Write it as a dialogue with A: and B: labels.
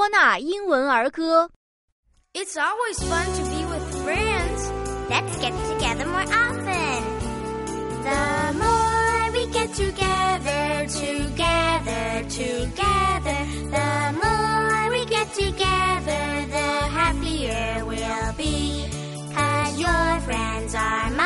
A: 多纳英文儿歌。
B: It's always fun to be with friends.
C: Let's get together more often. The more we get together, the more we get together, the happier we'll be. 'Cause your friends are